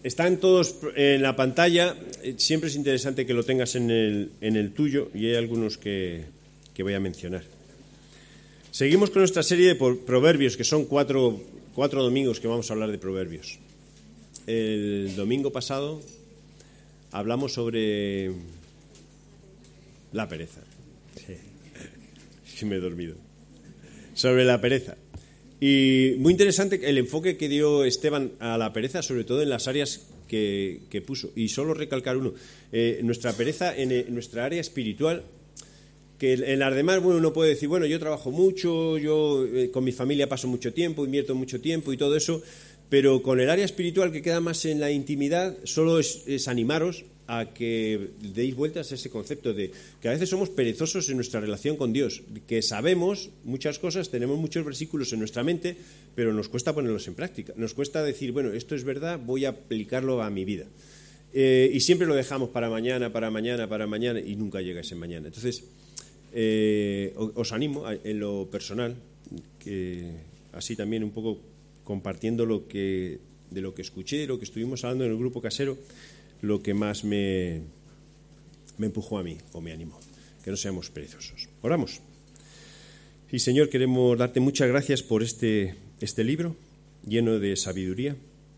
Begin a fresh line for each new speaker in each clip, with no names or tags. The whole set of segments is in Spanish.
Están todos en la pantalla. Siempre es interesante que lo tengas en el tuyo, y hay algunos que voy a mencionar. Seguimos con nuestra serie de proverbios, que son cuatro domingos que vamos a hablar de proverbios. El domingo pasado hablamos sobre la pereza. Sí, me he dormido. Sobre la pereza. Y muy interesante el enfoque que dio Esteban a la pereza, sobre todo en las áreas que puso. Y solo recalcar uno. Nuestra pereza en nuestra área espiritual, que en las demás, bueno, uno puede decir, bueno, yo trabajo mucho, yo con mi familia paso mucho tiempo, invierto mucho tiempo y todo eso, pero con el área espiritual, que queda más en la intimidad, solo es animaros a que deis vueltas a ese concepto de que a veces somos perezosos en nuestra relación con Dios, que sabemos muchas cosas, tenemos muchos versículos en nuestra mente, pero nos cuesta ponerlos en práctica, nos cuesta decir, bueno, esto es verdad, voy a aplicarlo a mi vida. Y siempre lo dejamos para mañana, y nunca llega ese mañana. Entonces, os animo en lo personal, que así también un poco compartiendo de lo que escuché, de lo que estuvimos hablando en el grupo casero, lo que más me empujó a mí, o me animó, que no seamos perezosos. Oramos. Y Señor, queremos darte muchas gracias por este libro lleno de sabiduría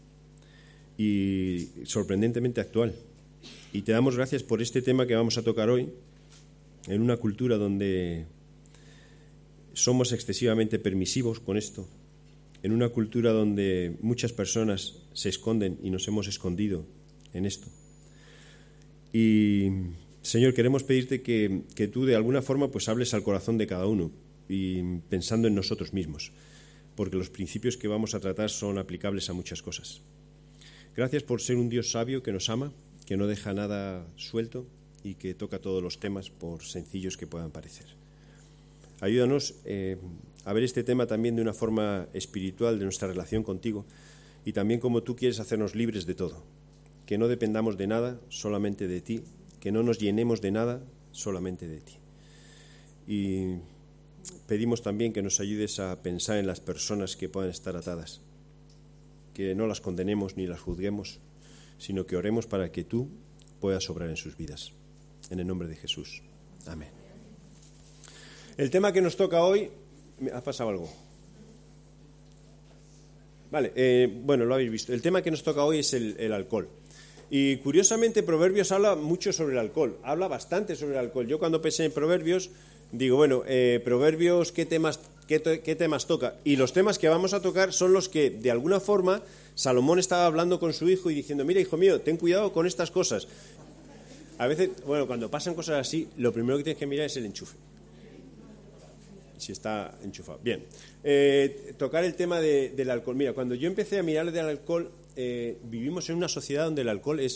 y sorprendentemente actual. Y te damos gracias por este tema que vamos a tocar hoy, en una cultura donde somos excesivamente permisivos con esto, en una cultura donde muchas personas se esconden y nos hemos escondido en esto. Y, Señor, queremos pedirte que tú de alguna forma pues hables al corazón de cada uno y pensando en nosotros mismos, porque los principios que vamos a tratar son aplicables a muchas cosas. Gracias por ser un Dios sabio que nos ama, que no deja nada suelto y que toca todos los temas, por sencillos que puedan parecer. Ayúdanos a ver este tema también de una forma espiritual, de nuestra relación contigo, y también como tú quieres hacernos libres de todo. Que no dependamos de nada, solamente de ti. Que no nos llenemos de nada, solamente de ti. Y pedimos también que nos ayudes a pensar en las personas que puedan estar atadas. Que no las condenemos ni las juzguemos, sino que oremos para que tú puedas obrar en sus vidas. En el nombre de Jesús. Amén. El tema que nos toca hoy... ¿Ha pasado algo? Vale, bueno, lo habéis visto. El tema que nos toca hoy es el alcohol. Y curiosamente Proverbios habla mucho sobre el alcohol, habla bastante sobre el alcohol. Yo cuando pensé en Proverbios, digo, bueno, Proverbios, ¿qué temas toca? Y los temas que vamos a tocar son los que, de alguna forma, Salomón estaba hablando con su hijo y diciendo, mira, hijo mío, ten cuidado con estas cosas. A veces, bueno, cuando pasan cosas así, lo primero que tienes que mirar es el enchufe. Si está enchufado. Bien, tocar el tema del alcohol. Mira, cuando yo empecé a mirar del alcohol, vivimos en una sociedad donde el alcohol es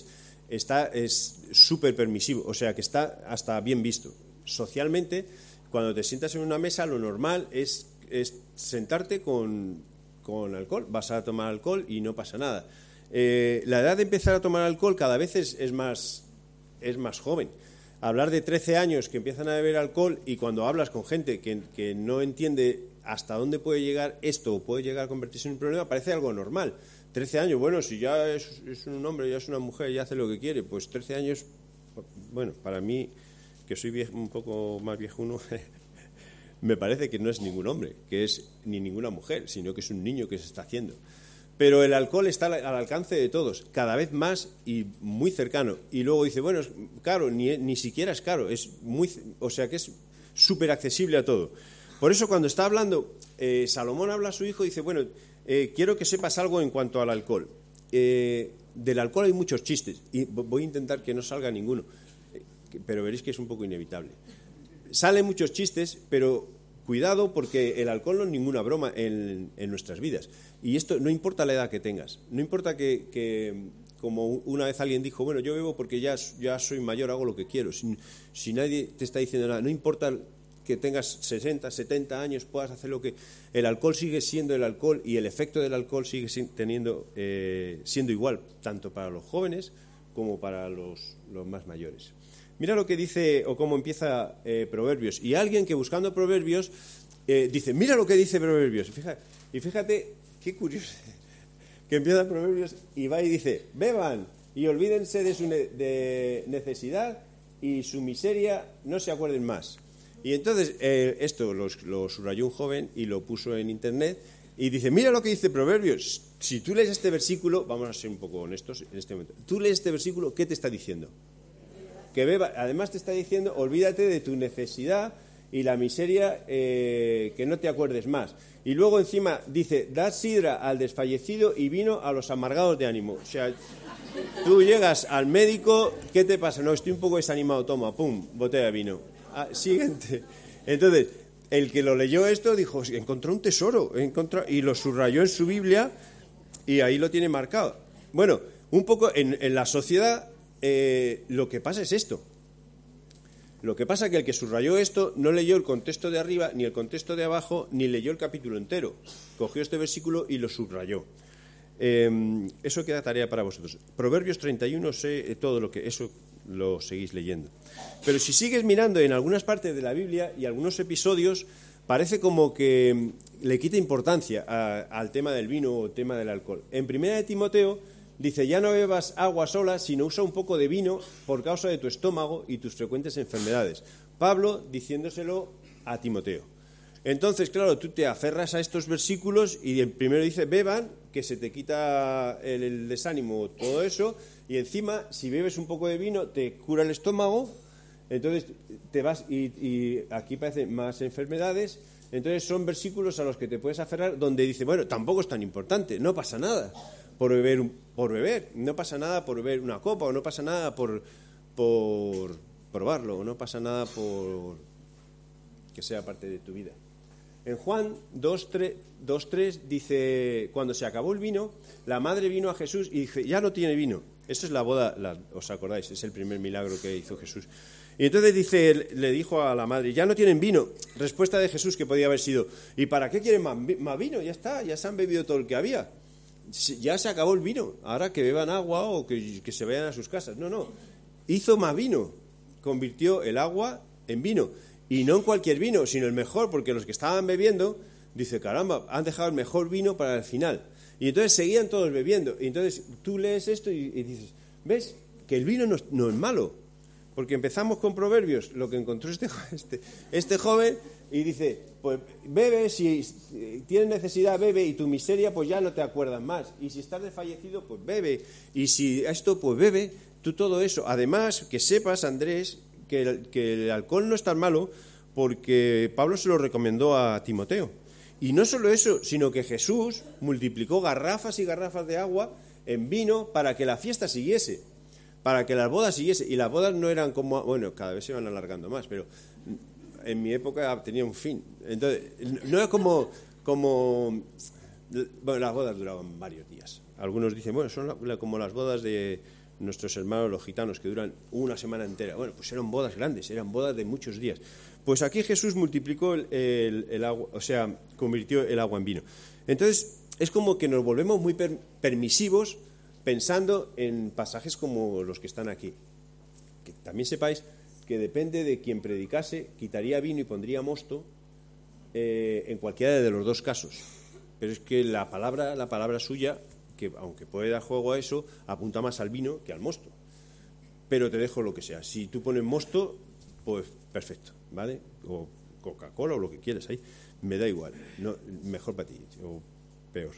súper permisivo, o sea que está hasta bien visto. Socialmente, cuando te sientas en una mesa, lo normal es sentarte con alcohol. Vas a tomar alcohol y no pasa nada. La edad de empezar a tomar alcohol cada vez es más joven. Hablar de 13 años que empiezan a beber alcohol, y cuando hablas con gente que no entiende hasta dónde puede llegar esto o puede llegar a convertirse en un problema, parece algo normal. 13 años, bueno, si ya es un hombre, ya es una mujer, ya hace lo que quiere, pues 13 años, bueno, para mí, que soy un poco más viejuno, me parece que no es ningún hombre, que es ni ninguna mujer, sino que es un niño que se está haciendo. Pero el alcohol está al alcance de todos, cada vez más y muy cercano. Y luego dice, bueno, es caro, ni siquiera es caro, o sea que es súper accesible a todo. Por eso cuando está hablando, Salomón habla a su hijo y dice, bueno, quiero que sepas algo en cuanto al alcohol. Del alcohol hay muchos chistes, y voy a intentar que no salga ninguno, pero veréis que es un poco inevitable. Salen muchos chistes, pero... cuidado, porque el alcohol no es ninguna broma en nuestras vidas. Y esto no importa la edad que tengas. No importa que como una vez alguien dijo, bueno, yo bebo porque ya soy mayor, hago lo que quiero. Si nadie te está diciendo nada, no importa que tengas 60, 70 años, puedas hacer lo que... El alcohol sigue siendo el alcohol, y el efecto del alcohol sigue siendo igual, tanto para los jóvenes como para los más mayores. Mira lo que dice, o cómo empieza Proverbios. Y alguien que buscando Proverbios dice, mira lo que dice Proverbios. Y fíjate, qué curioso. que empieza Proverbios y va y dice, beban y olvídense de su de necesidad y su miseria, no se acuerden más. Y entonces esto lo subrayó un joven y lo puso en internet y dice, mira lo que dice Proverbios. Si tú lees este versículo, vamos a ser un poco honestos en este momento, tú lees este versículo, ¿qué te está diciendo? Que beba. Además te está diciendo, olvídate de tu necesidad y la miseria, que no te acuerdes más. Y luego encima dice, dad sidra al desfallecido y vino a los amargados de ánimo. O sea, tú llegas al médico, ¿qué te pasa? No, estoy un poco desanimado, toma, pum, botella de vino. Siguiente. Entonces, el que lo leyó esto dijo, encontró un tesoro, y lo subrayó en su Biblia y ahí lo tiene marcado. Bueno, un poco en la sociedad lo que pasa es esto. Lo que pasa es que el que subrayó esto no leyó el contexto de arriba, ni el contexto de abajo, ni leyó el capítulo entero. Cogió este versículo y lo subrayó. Eso queda tarea para vosotros. Proverbios 31, todo lo que eso lo seguís leyendo. Pero si sigues mirando en algunas partes de la Biblia y algunos episodios, parece como que le quita importancia al tema del vino o tema del alcohol. En 1 de Timoteo dice, ya no bebas agua sola, sino usa un poco de vino por causa de tu estómago y tus frecuentes enfermedades. Pablo diciéndoselo a Timoteo. Entonces, claro, tú te aferras a estos versículos y el primero dice, beban, que se te quita el desánimo, todo eso, y encima, si bebes un poco de vino, te cura el estómago, entonces te vas, y aquí parecen más enfermedades, entonces son versículos a los que te puedes aferrar, donde dice, bueno, tampoco es tan importante, no pasa nada por beber, no pasa nada por beber una copa, o no pasa nada por probarlo, o no pasa nada por que sea parte de tu vida. En Juan 2:3 dice, cuando se acabó el vino, la madre vino a Jesús y dice, ya no tiene vino. Esto es la boda, ¿os acordáis? Es el primer milagro que hizo Jesús. Y entonces le dijo a la madre, ya no tienen vino. Respuesta de Jesús que podía haber sido, ¿y para qué quieren más vino? Ya está, ya se han bebido todo el que había. Ya se acabó el vino, ahora que beban agua o que se vayan a sus casas. No, hizo más vino, convirtió el agua en vino. Y no en cualquier vino, sino el mejor, porque los que estaban bebiendo, dice, caramba, han dejado el mejor vino para el final. Y entonces seguían todos bebiendo. Y entonces tú lees esto y dices, ¿ves? Que el vino no es malo. Porque empezamos con Proverbios, lo que encontró este joven, y dice, pues bebe, si tienes necesidad, bebe, y tu miseria, pues ya no te acuerdas más. Y si estás desfallecido, pues bebe. Y si esto, pues bebe, tú todo eso. Además, que sepas, Andrés, que el alcohol no es tan malo, porque Pablo se lo recomendó a Timoteo. Y no solo eso, sino que Jesús multiplicó garrafas y garrafas de agua en vino para que la fiesta siguiese, para que las bodas siguiese. Y las bodas no eran como, bueno, cada vez se van alargando más, pero en mi época tenía un fin. Entonces, no es como bueno, las bodas duraban varios días. Algunos dicen, bueno, son como las bodas de nuestros hermanos los gitanos, que duran una semana entera. Bueno, pues eran bodas grandes, eran bodas de muchos días. Pues aquí Jesús multiplicó el agua, o sea, convirtió el agua en vino. Entonces, es como que nos volvemos muy permisivos pensando en pasajes como los que están aquí. Que también sepáis que depende de quien predicase, quitaría vino y pondría mosto en cualquiera de los dos casos. Pero es que la palabra suya, que aunque puede dar juego a eso, apunta más al vino que al mosto. Pero te dejo lo que sea. Si tú pones mosto, pues perfecto, ¿vale? O Coca-Cola o lo que quieras ahí. Me da igual. No, mejor para ti o peor.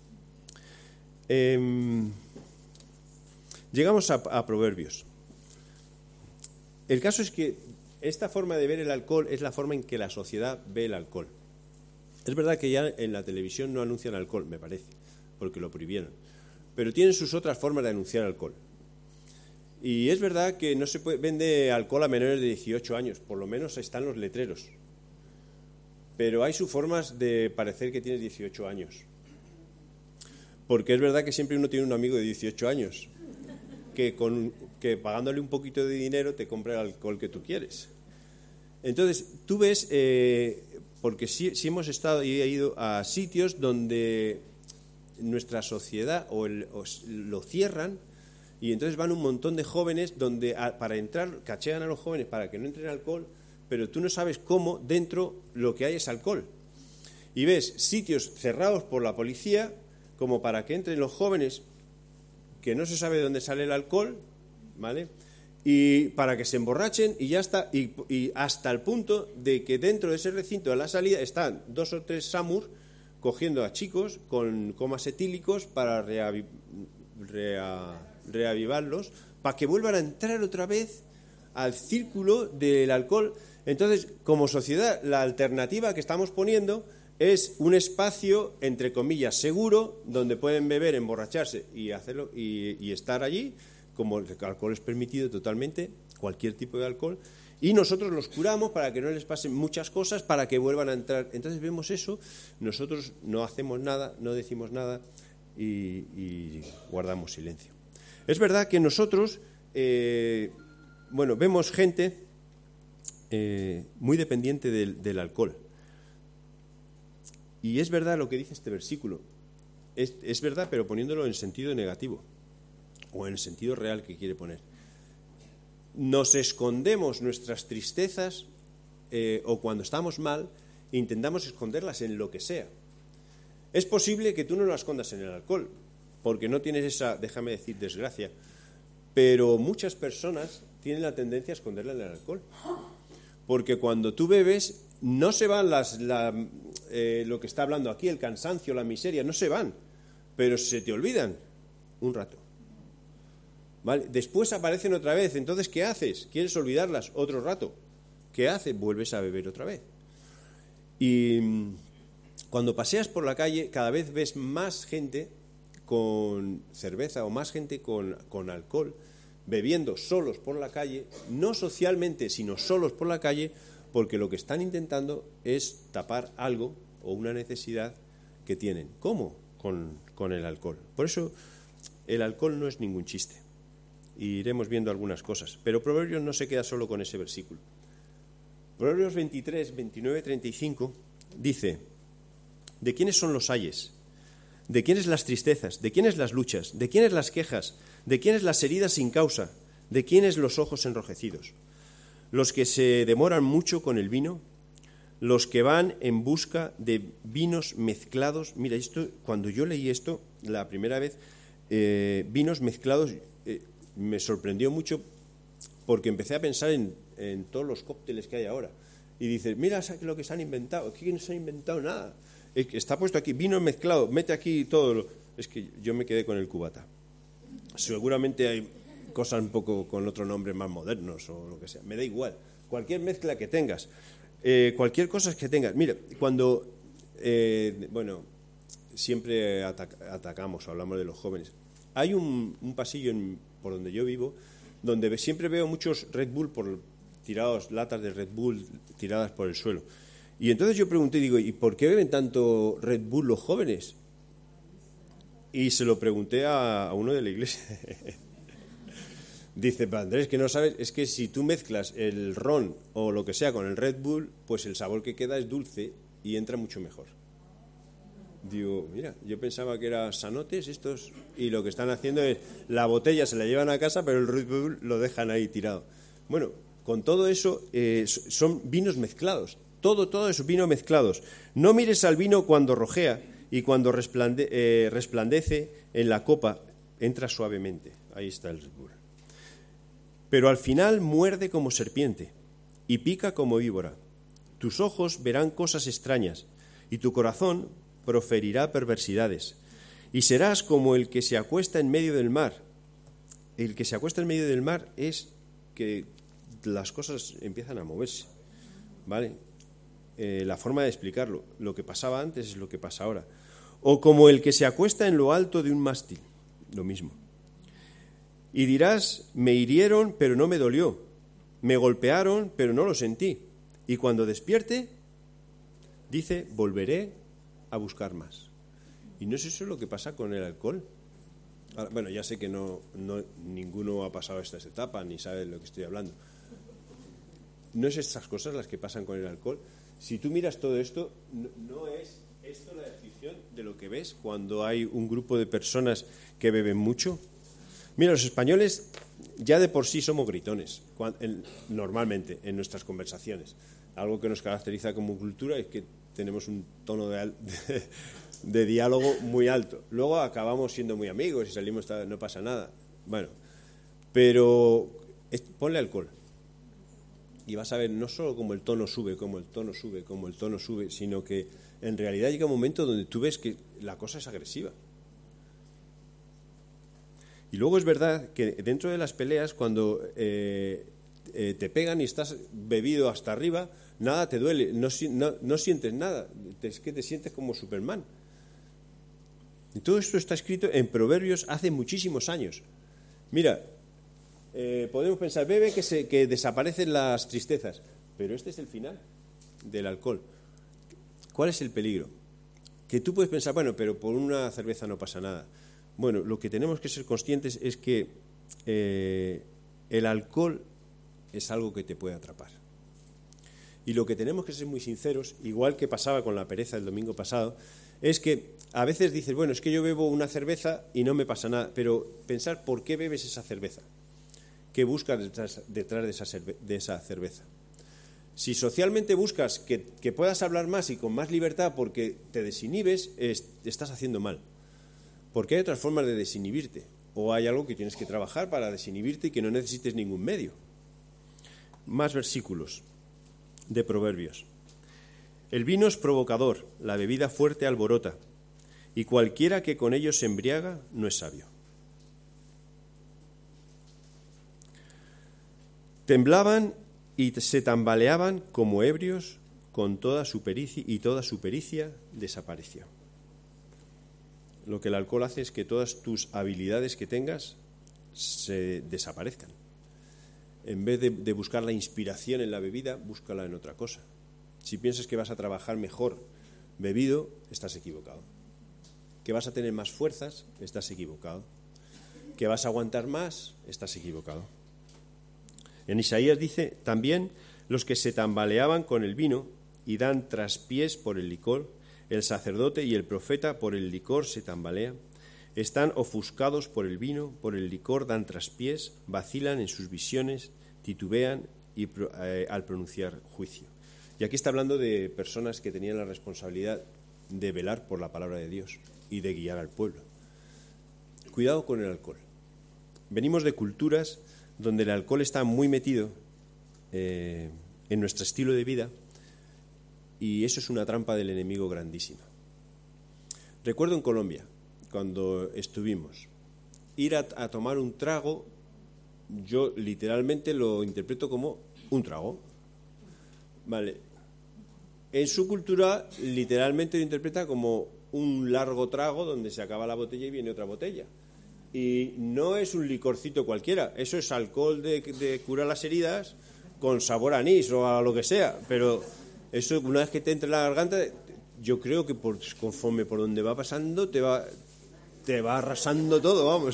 Llegamos a Proverbios. El caso es que esta forma de ver el alcohol es la forma en que la sociedad ve el alcohol. Es verdad que ya en la televisión no anuncian alcohol, me parece, porque lo prohibieron. Pero tienen sus otras formas de anunciar alcohol. Y es verdad que no se vende alcohol a menores de 18 años, por lo menos están los letreros. Pero hay sus formas de parecer que tienes 18 años. Porque es verdad que siempre uno tiene un amigo de 18 años que pagándole un poquito de dinero te compra el alcohol que tú quieres. Entonces, tú ves, porque sí hemos estado y he ido a sitios donde nuestra sociedad lo cierran, y entonces van un montón de jóvenes donde para entrar cachean a los jóvenes para que no entren alcohol, pero tú no sabes cómo dentro lo que hay es alcohol. Y ves sitios cerrados por la policía como para que entren los jóvenes, que no se sabe de dónde sale el alcohol, ¿vale? Y para que se emborrachen y ya está, y hasta el punto de que dentro de ese recinto a la salida están 2 o 3 SAMUR cogiendo a chicos con comas etílicos para reavivarlos, para que vuelvan a entrar otra vez al círculo del alcohol. Entonces, como sociedad, la alternativa que estamos poniendo es un espacio, entre comillas, seguro, donde pueden beber, emborracharse y hacerlo y estar allí, como el alcohol es permitido totalmente, cualquier tipo de alcohol, y nosotros los curamos para que no les pasen muchas cosas, para que vuelvan a entrar. Entonces vemos eso, nosotros no hacemos nada, no decimos nada y guardamos silencio. Es verdad que nosotros, vemos gente muy dependiente del alcohol. Y es verdad lo que dice este versículo. Es verdad, pero poniéndolo en sentido negativo, o en el sentido real que quiere poner. Nos escondemos nuestras tristezas o cuando estamos mal, intentamos esconderlas en lo que sea. Es posible que tú no las escondas en el alcohol, porque no tienes esa, déjame decir, desgracia, pero muchas personas tienen la tendencia a esconderla en el alcohol. Porque cuando tú bebes, no se van lo que está hablando aquí, el cansancio, la miseria, no se van, pero se te olvidan un rato. ¿Vale? Después aparecen otra vez. Entonces, ¿qué haces? ¿Quieres olvidarlas otro rato? ¿Qué haces? Vuelves a beber otra vez. Y cuando paseas por la calle, cada vez ves más gente con cerveza o más gente con alcohol, bebiendo solos por la calle, no socialmente, sino solos por la calle, porque lo que están intentando es tapar algo o una necesidad que tienen. ¿Cómo? Con el alcohol. Por eso el alcohol no es ningún chiste. Y iremos viendo algunas cosas. Pero Proverbios no se queda solo con ese versículo. Proverbios 23, 29, 35 dice: ¿de quiénes son los ayes? ¿De quiénes las tristezas? ¿De quiénes las luchas? ¿De quiénes las quejas? ¿De quiénes las heridas sin causa? ¿De quiénes los ojos enrojecidos? ¿Los que se demoran mucho con el vino? ¿Los que van en busca de vinos mezclados? Mira, esto, cuando yo leí esto la primera vez, vinos mezclados, me sorprendió mucho porque empecé a pensar en todos los cócteles que hay ahora. Y dices, mira lo que se han inventado. Aquí no se ha inventado nada. Está puesto aquí, vino mezclado, mete aquí todo. Es que yo me quedé con el cubata. Seguramente hay cosas un poco con otro nombre más modernos o lo que sea. Me da igual. Cualquier mezcla que tengas, cualquier cosa que tengas. Mira, cuando, siempre atacamos, hablamos de los jóvenes. Hay un pasillo por donde yo vivo, donde siempre veo muchos Red Bull latas de Red Bull tiradas por el suelo. Y entonces yo pregunté, digo, ¿y por qué beben tanto Red Bull los jóvenes? Y se lo pregunté a uno de la iglesia. Dice, Andrés, que no sabes, es que si tú mezclas el ron o lo que sea con el Red Bull, pues el sabor que queda es dulce y entra mucho mejor. Digo, mira, yo pensaba que eran sanotes estos y lo que están haciendo es, la botella se la llevan a casa, pero el Red Bull lo dejan ahí tirado. Bueno, con todo eso son vinos mezclados, todo eso, vino mezclados. No mires al vino cuando rojea y cuando resplandece en la copa, entra suavemente. Ahí está el Red Bull. Pero al final muerde como serpiente y pica como víbora. Tus ojos verán cosas extrañas y tu corazón proferirá perversidades. Y serás como el que se acuesta en medio del mar. El que se acuesta en medio del mar es que las cosas empiezan a moverse, ¿vale? La forma de explicarlo, lo que pasaba antes es lo que pasa ahora. O como el que se acuesta en lo alto de un mástil, lo mismo. Y dirás, me hirieron, pero no me dolió. Me golpearon, pero no lo sentí. Y cuando despierte, dice, volveré a buscar más. ¿Y no es eso lo que pasa con el alcohol? Ahora, bueno, ya sé que no ninguno ha pasado esta etapa, ni sabe de lo que estoy hablando. ¿No es estas cosas las que pasan con el alcohol? Si tú miras todo esto, ¿no es esto la descripción de lo que ves cuando hay un grupo de personas que beben mucho? Mira, los españoles ya de por sí somos gritones, normalmente en nuestras conversaciones. Algo que nos caracteriza como cultura es que tenemos un tono de diálogo muy alto. Luego acabamos siendo muy amigos y salimos, no pasa nada. Bueno, pero ponle alcohol y vas a ver no solo cómo el tono sube, sino que en realidad llega un momento donde tú ves que la cosa es agresiva. Y luego es verdad que dentro de las peleas, cuando te pegan y estás bebido hasta arriba, nada te duele, no sientes nada, es que te sientes como Superman. Y todo esto está escrito en Proverbios hace muchísimos años. Mira, podemos pensar, bebe que desaparecen las tristezas, pero este es el final del alcohol. ¿Cuál es el peligro? Que tú puedes pensar, bueno, pero por una cerveza no pasa nada. Bueno, lo que tenemos que ser conscientes es que el alcohol es algo que te puede atrapar. Y lo que tenemos que ser muy sinceros, igual que pasaba con la pereza el domingo pasado, es que a veces dices, bueno, es que yo bebo una cerveza y no me pasa nada, pero pensar por qué bebes esa cerveza, qué buscas detrás de esa cerveza. Si socialmente buscas que puedas hablar más y con más libertad porque te desinhibes, estás haciendo mal. Porque hay otras formas de desinhibirte, o hay algo que tienes que trabajar para desinhibirte y que no necesites ningún medio. Más versículos de Proverbios. El vino es provocador, la bebida fuerte alborota, y cualquiera que con ello se embriaga no es sabio. Temblaban y se tambaleaban como ebrios con toda su pericia, y toda su pericia desapareció. Lo que el alcohol hace es que todas tus habilidades que tengas se desaparezcan. En vez de buscar la inspiración en la bebida, búscala en otra cosa. Si piensas que vas a trabajar mejor bebido, estás equivocado. Que vas a tener más fuerzas, estás equivocado. Que vas a aguantar más, estás equivocado. En Isaías dice también, los que se tambaleaban con el vino y dan traspiés por el licor, el sacerdote y el profeta por el licor se tambalean, están ofuscados por el vino, por el licor dan traspiés, vacilan en sus visiones, titubean al pronunciar juicio. Y aquí está hablando de personas que tenían la responsabilidad de velar por la palabra de Dios y de guiar al pueblo. Cuidado con el alcohol. Venimos de culturas donde el alcohol está muy metido en nuestro estilo de vida, y eso es una trampa del enemigo grandísima. Recuerdo en Colombia, cuando estuvimos, ir a tomar un trago, yo literalmente lo interpreto como un trago. Vale. En su cultura, literalmente lo interpreta como un largo trago donde se acaba la botella y viene otra botella. Y no es un licorcito cualquiera, eso es alcohol de curar las heridas con sabor a anís o a lo que sea, pero eso una vez que te entra en la garganta, yo creo que conforme por donde va pasando te va arrasando todo, vamos.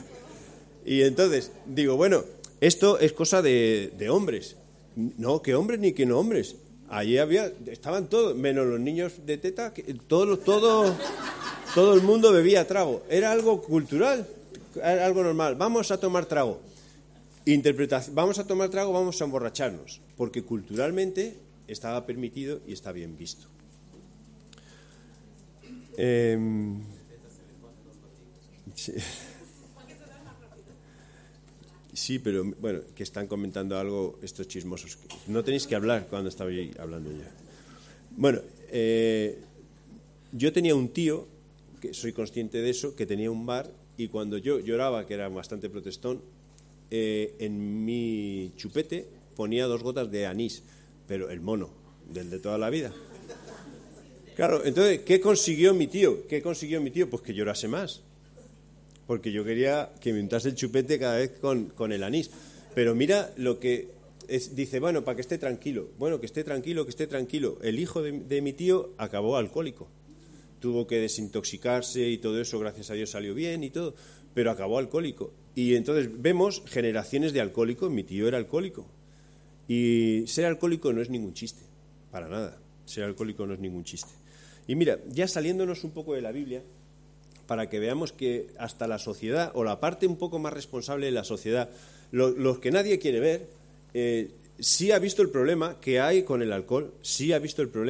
Y entonces digo, bueno, esto es cosa de hombres. No, que hombres ni que no hombres. Allí estaban todos, menos los niños de teta, todo el mundo bebía trago. Era algo cultural, era algo normal. Vamos a tomar trago. Vamos a tomar trago, vamos a emborracharnos, porque culturalmente estaba permitido y está bien visto. Sí, pero bueno, que están comentando algo estos chismosos. No tenéis que hablar cuando estaba hablando yo. Bueno, yo tenía un tío, que soy consciente de eso, que tenía un bar, y cuando yo lloraba, que era bastante protestón, en mi chupete ponía 2 gotas de anís, pero el mono, del de toda la vida. Claro, entonces, ¿qué consiguió mi tío? Pues que llorase más. Porque yo quería que me untase el chupete cada vez con el anís. Pero mira lo que dice, bueno, para que esté tranquilo. Bueno, que esté tranquilo. El hijo de mi tío acabó alcohólico. Tuvo que desintoxicarse y todo eso, gracias a Dios salió bien y todo, pero acabó alcohólico. Y entonces vemos generaciones de alcohólicos. Mi tío era alcohólico. Y ser alcohólico no es ningún chiste, para nada. Ser alcohólico no es ningún chiste. Y mira, ya saliéndonos un poco de la Biblia, para que veamos que hasta la sociedad, o la parte un poco más responsable de la sociedad, los que nadie quiere ver, sí ha visto el problema que hay con el alcohol, sí ha visto el problema,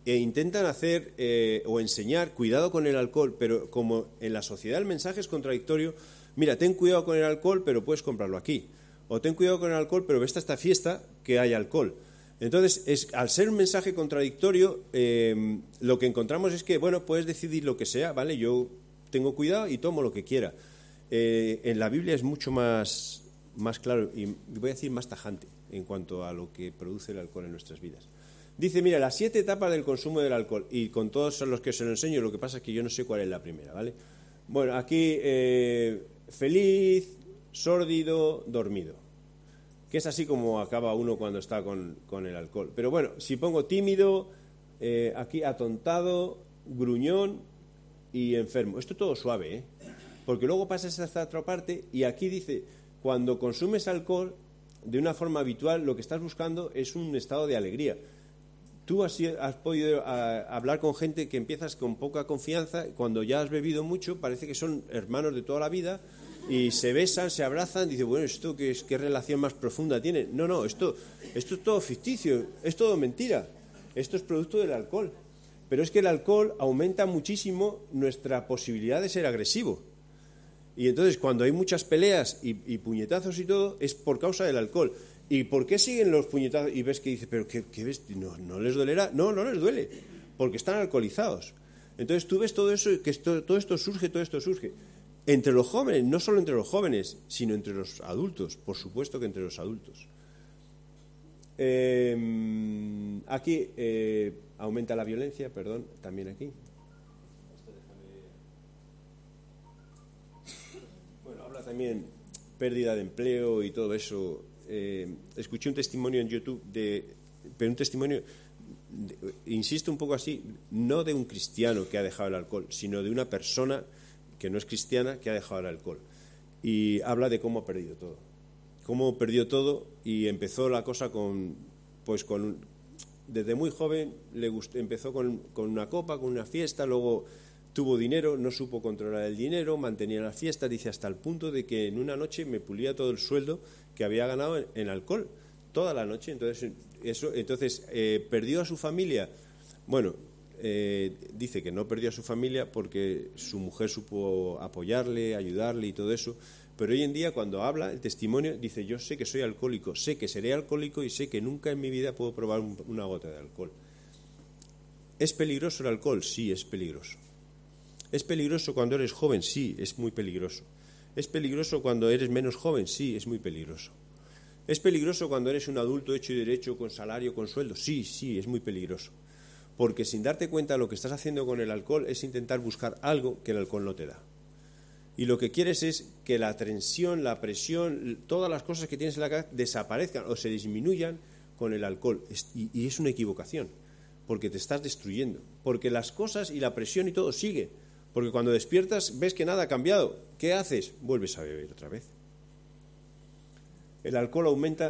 e intentan hacer o enseñar cuidado con el alcohol, pero como en la sociedad el mensaje es contradictorio, mira, ten cuidado con el alcohol, pero puedes comprarlo aquí. O ten cuidado con el alcohol, pero ve a esta fiesta que hay alcohol. Entonces, al ser un mensaje contradictorio, lo que encontramos es que, bueno, puedes decidir lo que sea, ¿vale? Yo tengo cuidado y tomo lo que quiera. En la Biblia es mucho más claro y voy a decir más tajante en cuanto a lo que produce el alcohol en nuestras vidas. Dice, mira, las 7 etapas del consumo del alcohol, y con todos los que se lo enseño, lo que pasa es que yo no sé cuál es la primera, ¿vale? Bueno, aquí, feliz, sórdido, dormido, que es así como acaba uno cuando está con el alcohol. Pero bueno, si pongo tímido, aquí atontado, gruñón y enfermo. Esto todo suave, ¿eh? Porque luego pasas hasta otra parte y aquí dice, cuando consumes alcohol, de una forma habitual, lo que estás buscando es un estado de alegría. Tú has podido hablar con gente que empiezas con poca confianza, cuando ya has bebido mucho, parece que son hermanos de toda la vida, y se besan, se abrazan, dice, bueno, ¿esto qué relación más profunda tiene? No, esto es todo ficticio, es todo mentira. Esto es producto del alcohol. Pero es que el alcohol aumenta muchísimo nuestra posibilidad de ser agresivo. Y entonces, cuando hay muchas peleas y puñetazos y todo, es por causa del alcohol. ¿Y por qué siguen los puñetazos? Y ves que dices, ¿pero qué ves? ¿No les dolerá? No les duele, porque están alcoholizados. Entonces tú ves todo eso, que todo esto surge. Entre los jóvenes, no solo entre los jóvenes, sino entre los adultos, por supuesto que entre los adultos. Aquí aumenta la violencia, también aquí. Bueno, habla también pérdida de empleo y todo eso. Escuché un testimonio en YouTube, pero un testimonio, insisto un poco así, no de un cristiano que ha dejado el alcohol, sino de una persona que no es cristiana que ha dejado el alcohol. Y habla de cómo ha perdido todo. Cómo perdió todo y empezó la cosa desde muy joven empezó con una copa, con una fiesta, luego tuvo dinero, no supo controlar el dinero, mantenía las fiestas, dice, hasta el punto de que en una noche me pulía todo el sueldo que había ganado en alcohol, toda la noche. Entonces perdió a su familia. Bueno, dice que no perdió a su familia porque su mujer supo apoyarle, ayudarle y todo eso. Pero hoy en día, cuando habla el testimonio, dice, yo sé que soy alcohólico, sé que seré alcohólico y sé que nunca en mi vida puedo probar una gota de alcohol. ¿Es peligroso el alcohol? Sí, es peligroso. ¿Es peligroso cuando eres joven? Sí, es muy peligroso. ¿Es peligroso cuando eres menos joven? Sí, es muy peligroso. ¿Es peligroso cuando eres un adulto hecho y derecho, con salario, con sueldo? Sí, es muy peligroso. Porque sin darte cuenta lo que estás haciendo con el alcohol es intentar buscar algo que el alcohol no te da. Y lo que quieres es que la tensión, la presión, todas las cosas que tienes en la cabeza desaparezcan o se disminuyan con el alcohol. Y es una equivocación, porque te estás destruyendo. Porque las cosas y la presión y todo sigue. Porque cuando despiertas ves que nada ha cambiado. ¿Qué haces? Vuelves a beber otra vez. El alcohol aumenta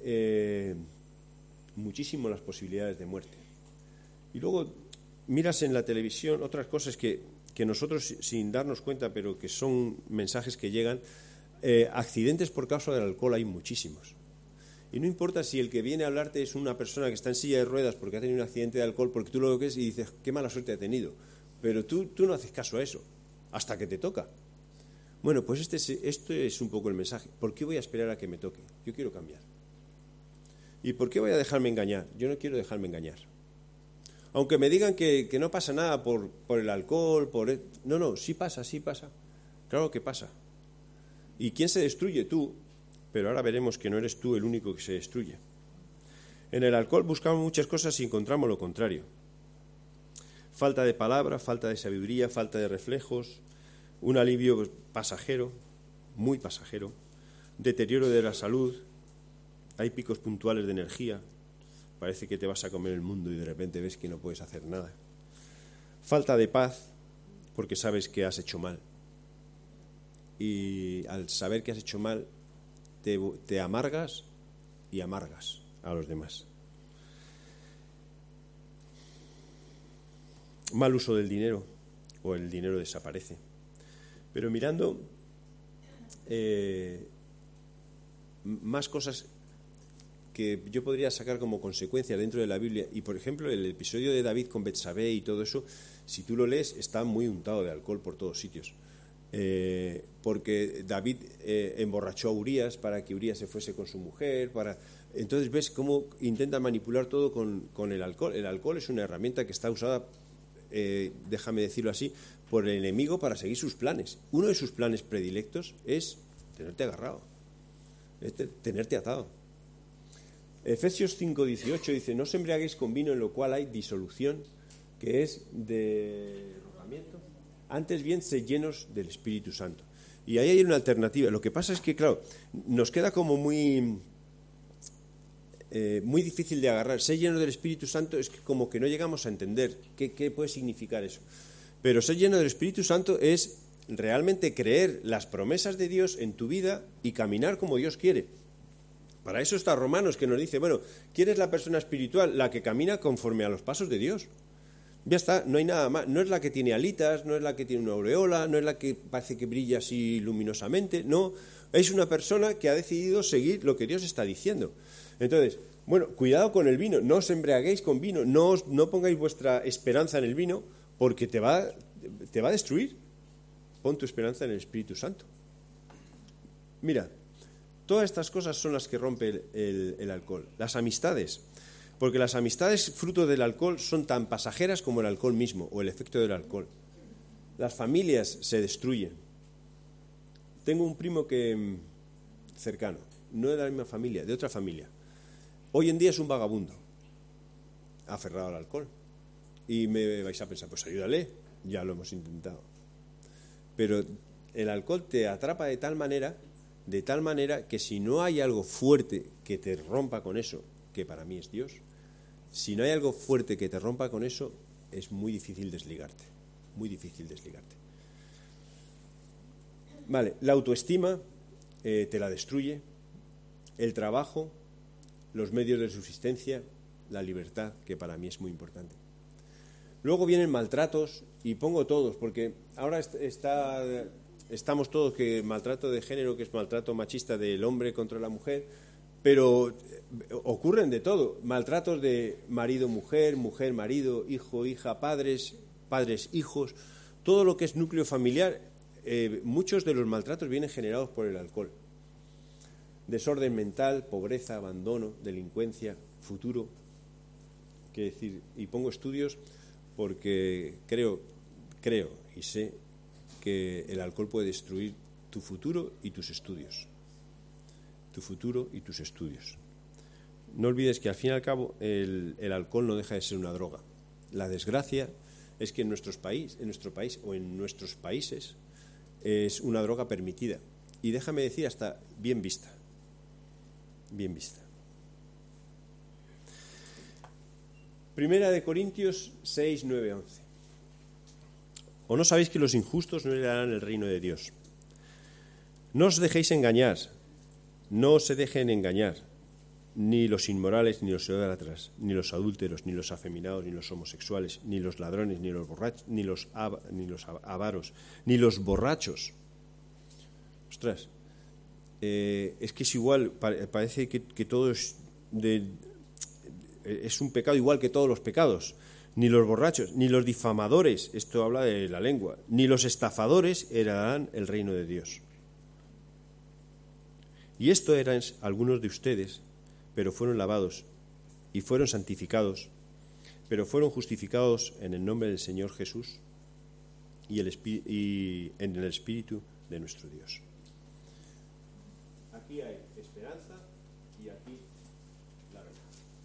muchísimo las posibilidades de muerte. Y luego miras en la televisión otras cosas que nosotros, sin darnos cuenta, pero que son mensajes que llegan. Accidentes por causa del alcohol hay muchísimos. Y no importa si el que viene a hablarte es una persona que está en silla de ruedas porque ha tenido un accidente de alcohol, porque tú lo ves y dices, qué mala suerte ha tenido. Pero tú no haces caso a eso, hasta que te toca. Bueno, pues este es un poco el mensaje. ¿Por qué voy a esperar a que me toque? Yo quiero cambiar. ¿Y por qué voy a dejarme engañar? Yo no quiero dejarme engañar. Aunque me digan que no pasa nada por el alcohol, No, sí pasa. Claro que pasa. ¿Y quién se destruye? Tú. Pero ahora veremos que no eres tú el único que se destruye. En el alcohol buscamos muchas cosas y encontramos lo contrario. Falta de palabra, falta de sabiduría, falta de reflejos, un alivio pasajero, muy pasajero, deterioro de la salud, hay picos puntuales de energía, parece que te vas a comer el mundo y de repente ves que no puedes hacer nada. Falta de paz, porque sabes que has hecho mal. Y al saber que has hecho mal, te amargas y amargas a los demás. Mal uso del dinero, o el dinero desaparece. Pero mirando más cosas que yo podría sacar como consecuencia dentro de la Biblia, y por ejemplo el episodio de David con Betsabé y todo eso, si tú lo lees, está muy untado de alcohol por todos sitios. Porque David emborrachó a Urías para que Urías se fuese con su mujer, entonces ves cómo intenta manipular todo con el alcohol. El alcohol es una herramienta que está usada, déjame decirlo así, por el enemigo para seguir sus planes. Uno de sus planes predilectos es tenerte agarrado, es tenerte atado. Efesios 5:18 dice: no os embriaguéis con vino en lo cual hay disolución, que es de derramamiento. Antes bien, sed llenos del Espíritu Santo. Y ahí hay una alternativa. Lo que pasa es que, claro, nos queda como muy difícil de agarrar. Ser lleno del Espíritu Santo es que como que no llegamos a entender qué puede significar eso. Pero ser lleno del Espíritu Santo es realmente creer las promesas de Dios en tu vida y caminar como Dios quiere. Para eso está Romanos, que nos dice, bueno, ¿quién es la persona espiritual? La que camina conforme a los pasos de Dios. Ya está, no hay nada más. No es la que tiene alitas, no es la que tiene una aureola, no es la que parece que brilla así luminosamente, no. Es una persona que ha decidido seguir lo que Dios está diciendo. Entonces, bueno, cuidado con el vino, no os embriaguéis con vino, no pongáis vuestra esperanza en el vino, porque te va a destruir. Pon tu esperanza en el Espíritu Santo. Mira, todas estas cosas son las que rompe el alcohol. Las amistades, porque las amistades fruto del alcohol son tan pasajeras como el alcohol mismo o el efecto del alcohol. Las familias se destruyen. Tengo un primo cercano, no de la misma familia, de otra familia. Hoy en día es un vagabundo, aferrado al alcohol. Y me vais a pensar, pues ayúdale, ya lo hemos intentado. Pero el alcohol te atrapa de tal manera que si no hay algo fuerte que te rompa con eso, que para mí es Dios, si no hay algo fuerte que te rompa con eso, es muy difícil desligarte, muy difícil desligarte. Vale, la autoestima te la destruye, el trabajo, los medios de subsistencia, la libertad, que para mí es muy importante. Luego vienen maltratos, y pongo todos, porque ahora estamos todos que maltrato de género, que es maltrato machista del hombre contra la mujer, pero ocurren de todo, maltratos de marido-mujer, mujer-marido, hijo-hija, padres, hijos, todo lo que es núcleo familiar, muchos de los maltratos vienen generados por el alcohol. Desorden mental, pobreza, abandono, delincuencia, futuro, que decir, y pongo estudios porque creo y sé que el alcohol puede destruir tu futuro y tus estudios. Tu futuro y tus estudios. No olvides que al fin y al cabo el alcohol no deja de ser una droga. La desgracia es que en nuestro país o en nuestros países es una droga permitida. Y déjame decir, hasta bien vista. Bien vista. Primera de Corintios 6, 9, 11. ¿O no sabéis que los injustos no heredarán el reino de Dios? No os dejéis engañar, no se dejen engañar, ni los inmorales, ni los idólatras, ni los adúlteros, ni los afeminados, ni los homosexuales, ni los ladrones, ni los borrachos, ni los avaros, ni los borrachos. Ostras, es que es igual, parece que todo es un pecado igual que todos los pecados. Ni los borrachos, ni los difamadores, esto habla de la lengua, ni los estafadores heredarán el reino de Dios. Y esto eran algunos de ustedes, pero fueron lavados y fueron santificados, pero fueron justificados en el nombre del Señor Jesús y en el Espíritu de nuestro Dios. Aquí hay esperanza y aquí la verdad.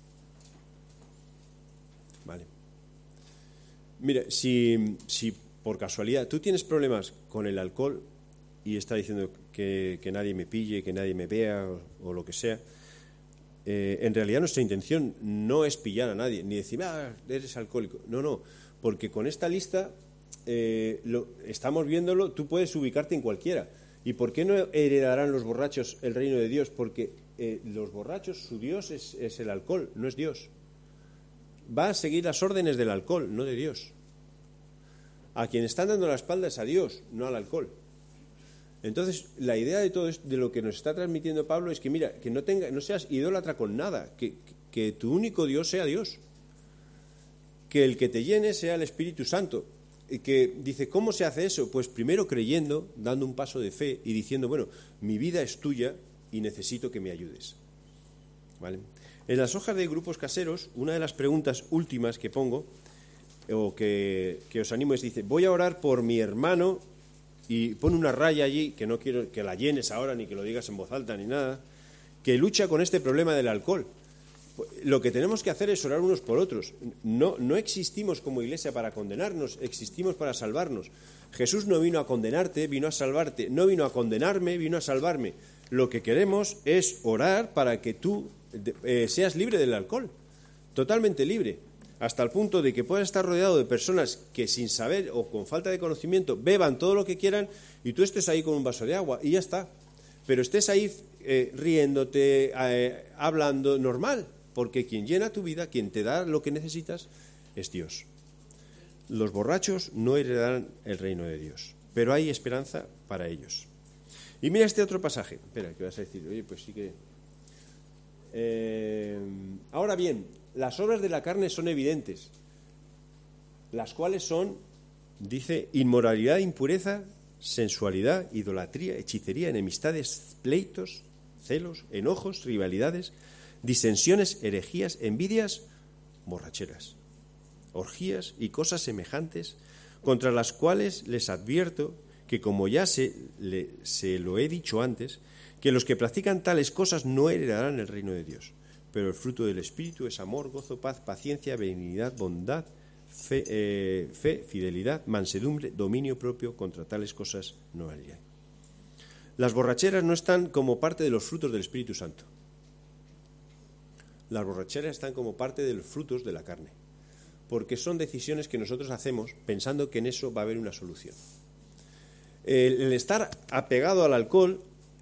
Vale. Mira, si por casualidad tú tienes problemas con el alcohol y estás diciendo que nadie me pille, que nadie me vea o lo que sea, en realidad nuestra intención no es pillar a nadie, ni decir, eres alcohólico. No, porque con esta lista estamos viéndolo, tú puedes ubicarte en cualquiera. ¿Y por qué no heredarán los borrachos el reino de Dios? Porque los borrachos, su Dios es el alcohol, no es Dios. Va a seguir las órdenes del alcohol, no de Dios. A quien están dando la espalda es a Dios, no al alcohol. Entonces, la idea de todo de lo que nos está transmitiendo Pablo es que, mira, que no seas idólatra con nada, que tu único Dios sea Dios, que el que te llene sea el Espíritu Santo. Y que dice, ¿cómo se hace eso? Pues primero creyendo, dando un paso de fe y diciendo, bueno, mi vida es tuya y necesito que me ayudes. ¿Vale? En las hojas de grupos caseros, una de las preguntas últimas que pongo, o que os animo, es, dice, voy a orar por mi hermano, y pone una raya allí, que no quiero que la llenes ahora, ni que lo digas en voz alta, ni nada, que lucha con este problema del alcohol. Lo que tenemos que hacer es orar unos por otros. No existimos como iglesia para condenarnos, existimos para salvarnos. Jesús no vino a condenarte, vino a salvarte. No vino a condenarme, vino a salvarme. Lo que queremos es orar para que tú seas libre del alcohol, totalmente libre, hasta el punto de que puedas estar rodeado de personas que sin saber o con falta de conocimiento beban todo lo que quieran y tú estés ahí con un vaso de agua y ya está. Pero estés ahí riéndote, hablando normal. Porque quien llena tu vida, quien te da lo que necesitas, es Dios. Los borrachos no heredarán el reino de Dios, pero hay esperanza para ellos. Y mira este otro pasaje. Espera, ¿qué vas a decir? Oye, pues sí que... ahora bien, las obras de la carne son evidentes, las cuales son, dice, inmoralidad, impureza, sensualidad, idolatría, hechicería, enemistades, pleitos, celos, enojos, rivalidades, disensiones, herejías, envidias, borracheras, orgías y cosas semejantes, contra las cuales les advierto que, como ya se lo he dicho antes, que los que practican tales cosas no heredarán el reino de Dios. Pero el fruto del Espíritu es amor, gozo, paz, paciencia, benignidad, bondad, fe, fidelidad, mansedumbre, dominio propio. Contra tales cosas no hay. Las borracheras no están como parte de los frutos del Espíritu Santo. Las borracheras están como parte de los frutos de la carne, porque son decisiones que nosotros hacemos pensando que en eso va a haber una solución. El estar apegado al alcohol,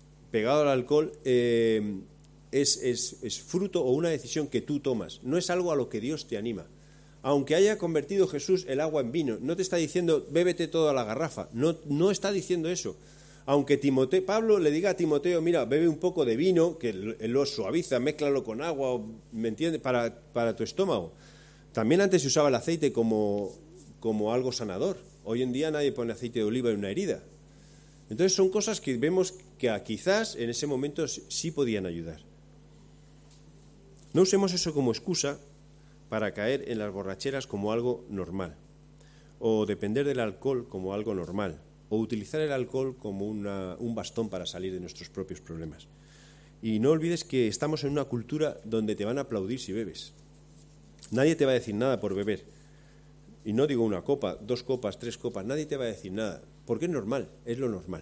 es fruto o una decisión que tú tomas, no es algo a lo que Dios te anima. Aunque haya convertido Jesús el agua en vino, no te está diciendo bébete toda la garrafa, no está diciendo eso. Aunque Pablo le diga a Timoteo, mira, bebe un poco de vino, que lo suaviza, mézclalo con agua, ¿me entiendes?, para tu estómago. También antes se usaba el aceite como algo sanador. Hoy en día nadie pone aceite de oliva en una herida. Entonces son cosas que vemos que quizás en ese momento sí podían ayudar. No usemos eso como excusa para caer en las borracheras como algo normal, o depender del alcohol como algo normal, o utilizar el alcohol como un bastón para salir de nuestros propios problemas. Y no olvides que estamos en una cultura donde te van a aplaudir si bebes. Nadie te va a decir nada por beber. Y no digo una copa, 2 copas, 3 copas, nadie te va a decir nada, porque es normal, es lo normal.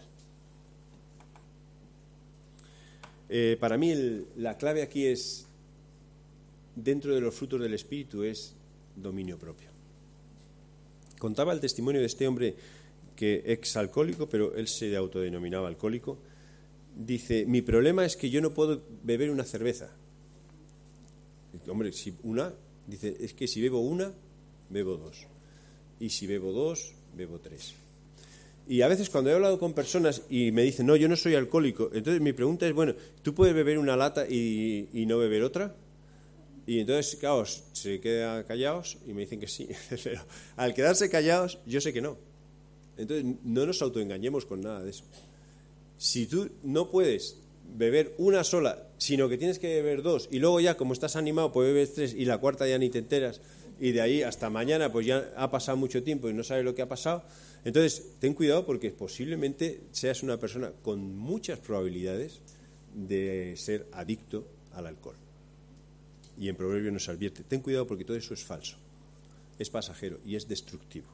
Para mí la clave aquí es, dentro de los frutos del Espíritu, es dominio propio. Contaba el testimonio de este hombre que exalcohólico, pero él se autodenominaba alcohólico. Dice, mi problema es que yo no puedo beber una cerveza. Hombre, dice, es que si bebo una, bebo 2. Y si bebo 2, bebo 3. Y a veces cuando he hablado con personas y me dicen, no, yo no soy alcohólico, entonces mi pregunta es, bueno, ¿tú puedes beber una lata y no beber otra? Y entonces, claro, se quedan callados y me dicen que sí. Pero al quedarse callados, yo sé que no. Entonces, no nos autoengañemos con nada de eso. Si tú no puedes beber una sola, sino que tienes que beber 2, y luego ya, como estás animado, pues bebes 3 y la cuarta ya ni te enteras, y de ahí hasta mañana pues ya ha pasado mucho tiempo y no sabes lo que ha pasado, entonces ten cuidado porque posiblemente seas una persona con muchas probabilidades de ser adicto al alcohol. Y en Proverbios nos advierte, ten cuidado porque todo eso es falso, es pasajero y es destructivo.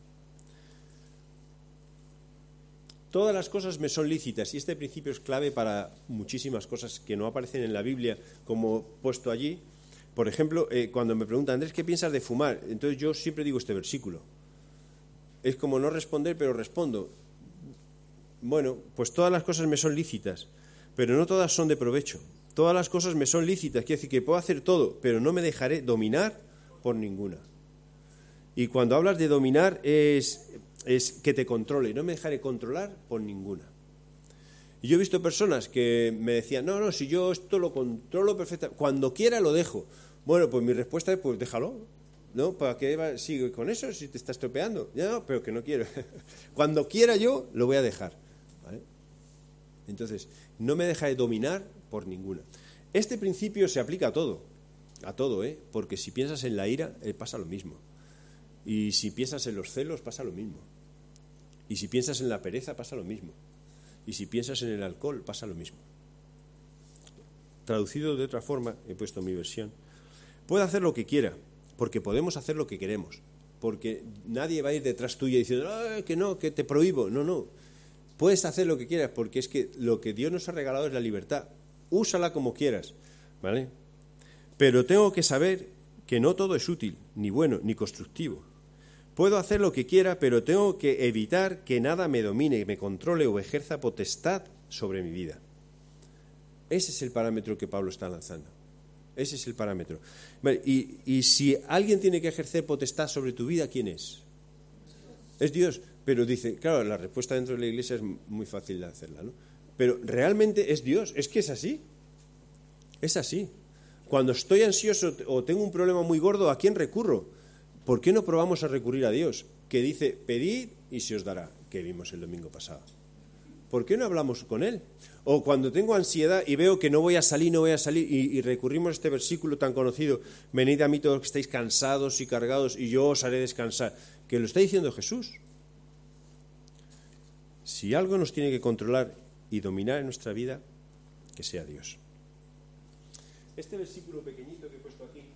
Todas las cosas me son lícitas, y este principio es clave para muchísimas cosas que no aparecen en la Biblia como puesto allí. Por ejemplo, cuando me preguntan, Andrés, ¿qué piensas de fumar? Entonces yo siempre digo este versículo. Es como no responder, pero respondo. Bueno, pues todas las cosas me son lícitas, pero no todas son de provecho. Todas las cosas me son lícitas, quiere decir que puedo hacer todo, pero no me dejaré dominar por ninguna. Y cuando hablas de dominar es que te controle, no me dejaré controlar por ninguna. Y yo he visto personas que me decían, no, si yo esto lo controlo perfectamente, cuando quiera lo dejo. Bueno, pues mi respuesta es, pues déjalo, ¿no? ¿Para qué sigue con eso si te está estropeando? Ya, no, pero que no quiero. Cuando quiera yo, lo voy a dejar, ¿vale? Entonces, no me deja de dominar por ninguna. Este principio se aplica a todo, porque si piensas en la ira, pasa lo mismo. Y si piensas en los celos, pasa lo mismo. Y si piensas en la pereza, pasa lo mismo. Y si piensas en el alcohol, pasa lo mismo. Traducido de otra forma, he puesto mi versión, puede hacer lo que quiera, porque podemos hacer lo que queremos, porque nadie va a ir detrás tuya diciendo, que no, que te prohíbo. No, puedes hacer lo que quieras, porque es que lo que Dios nos ha regalado es la libertad. Úsala como quieras, ¿vale? Pero tengo que saber que no todo es útil, ni bueno, ni constructivo. Puedo hacer lo que quiera, pero tengo que evitar que nada me domine, me controle o ejerza potestad sobre mi vida. Ese es el parámetro que Pablo está lanzando. Ese es el parámetro. Vale, y si alguien tiene que ejercer potestad sobre tu vida, ¿quién es? Es Dios. Pero dice, claro, la respuesta dentro de la iglesia es muy fácil de hacerla, ¿no? Pero realmente es Dios. Es que es así. Es así. Cuando estoy ansioso o tengo un problema muy gordo, ¿a quién recurro? ¿Por qué no probamos a recurrir a Dios? Que dice, pedid y se os dará, que vimos el domingo pasado. ¿Por qué no hablamos con Él? O cuando tengo ansiedad y veo que no voy a salir, y recurrimos a este versículo tan conocido, venid a mí todos que estáis cansados y cargados y yo os haré descansar, que lo está diciendo Jesús. Si algo nos tiene que controlar y dominar en nuestra vida, que sea Dios. Este versículo pequeñito que he puesto aquí,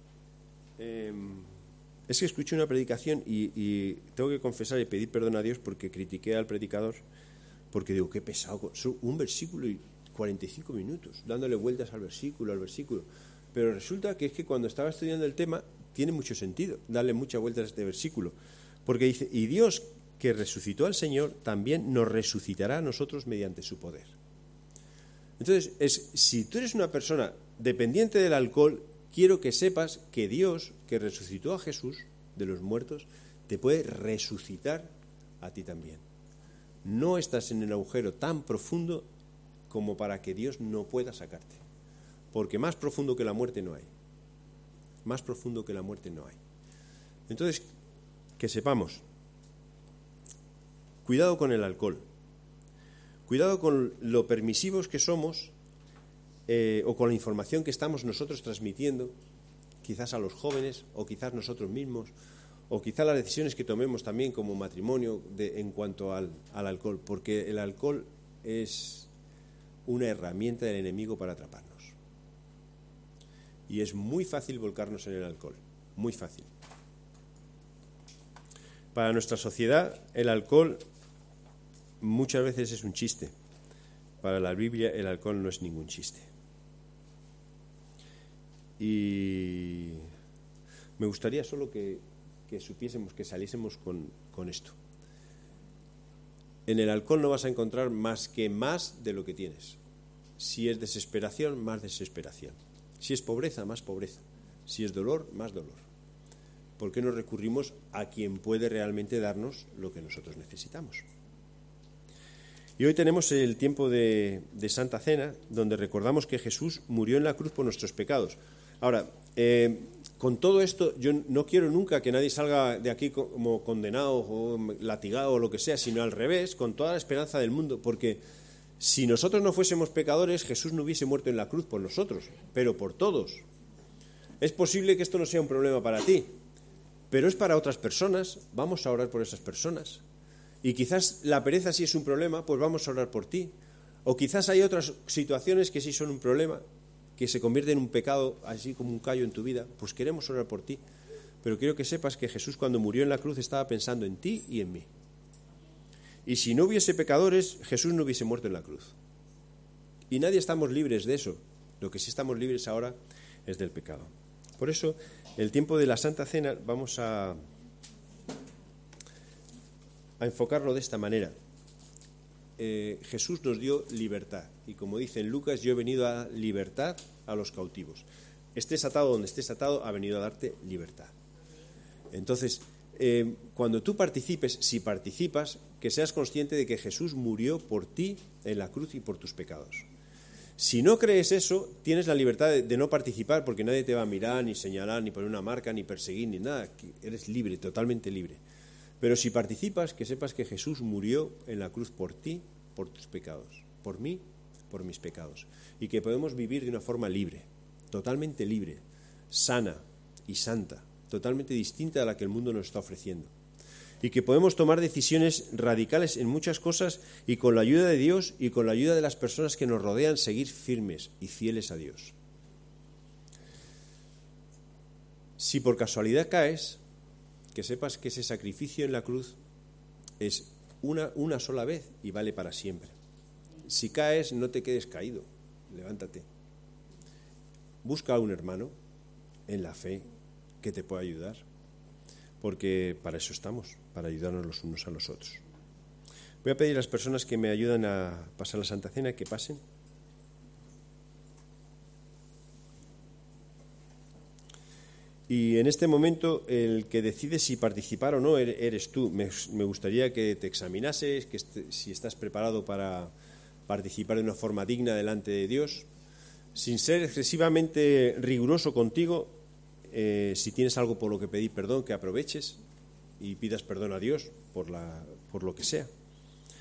es que escuché una predicación y tengo que confesar y pedir perdón a Dios porque critiqué al predicador, porque digo, qué pesado, un versículo y 45 minutos, dándole vueltas al versículo, pero resulta que es que cuando estaba estudiando el tema, tiene mucho sentido darle muchas vueltas a este versículo, porque dice, y Dios que resucitó al Señor, también nos resucitará a nosotros mediante su poder. Entonces, si tú eres una persona dependiente del alcohol, quiero que sepas que Dios, que resucitó a Jesús de los muertos, te puede resucitar a ti también. No estás en el agujero tan profundo como para que Dios no pueda sacarte. Porque más profundo que la muerte no hay. Más profundo que la muerte no hay. Entonces, que sepamos, cuidado con el alcohol. Cuidado con lo permisivos que somos o con la información que estamos nosotros transmitiendo, quizás a los jóvenes o quizás nosotros mismos, o quizás las decisiones que tomemos también como matrimonio en cuanto al alcohol, porque el alcohol es una herramienta del enemigo para atraparnos. Y es muy fácil volcarnos en el alcohol, muy fácil. Para nuestra sociedad, el alcohol muchas veces es un chiste. Para la Biblia, el alcohol no es ningún chiste. Y me gustaría solo que supiésemos, que saliésemos con esto. En el alcohol no vas a encontrar más de lo que tienes. Si es desesperación, más desesperación. Si es pobreza, más pobreza. Si es dolor, más dolor. ¿Por qué no recurrimos a quien puede realmente darnos lo que nosotros necesitamos? Y hoy tenemos el tiempo de Santa Cena, donde recordamos que Jesús murió en la cruz por nuestros pecados. Ahora, con todo esto, yo no quiero nunca que nadie salga de aquí como condenado o latigado o lo que sea, sino al revés, con toda la esperanza del mundo, porque si nosotros no fuésemos pecadores, Jesús no hubiese muerto en la cruz por nosotros, pero por todos. Es posible que esto no sea un problema para ti, pero es para otras personas. Vamos a orar por esas personas. Y quizás la pereza sí es un problema, pues vamos a orar por ti. O quizás hay otras situaciones que sí son un problema, que se convierten en un pecado, así como un callo en tu vida, pues queremos orar por ti. Pero quiero que sepas que Jesús, cuando murió en la cruz, estaba pensando en ti y en mí. Y si no hubiese pecadores, Jesús no hubiese muerto en la cruz. Y nadie estamos libres de eso. Lo que sí estamos libres ahora es del pecado. Por eso, el tiempo de la Santa Cena vamos a enfocarlo de esta manera. Jesús nos dio libertad. Y como dice en Lucas, yo he venido a dar libertad a los cautivos. Estés atado donde estés atado, ha venido a darte libertad. Entonces, cuando tú participes, si participas, que seas consciente de que Jesús murió por ti en la cruz y por tus pecados. Si no crees eso, tienes la libertad de no participar, porque nadie te va a mirar, ni señalar, ni poner una marca, ni perseguir, ni nada. Eres libre, totalmente libre. Pero si participas, que sepas que Jesús murió en la cruz por ti, por tus pecados, por mí, por mis pecados. Y que podemos vivir de una forma libre, totalmente libre, sana y santa, totalmente distinta a la que el mundo nos está ofreciendo. Y que podemos tomar decisiones radicales en muchas cosas y con la ayuda de Dios y con la ayuda de las personas que nos rodean seguir firmes y fieles a Dios. Si por casualidad caes, que sepas que ese sacrificio en la cruz es una sola vez y vale para siempre. Si caes, no te quedes caído, levántate. Busca a un hermano en la fe que te pueda ayudar, porque para eso estamos, para ayudarnos los unos a los otros. Voy a pedir a las personas que me ayudan a pasar la Santa Cena que pasen. Y en este momento el que decide si participar o no eres tú. Me gustaría que te examinases, que si estás preparado para participar de una forma digna delante de Dios, sin ser excesivamente riguroso contigo. Si tienes algo por lo que pedir perdón, que aproveches y pidas perdón a Dios por lo que sea.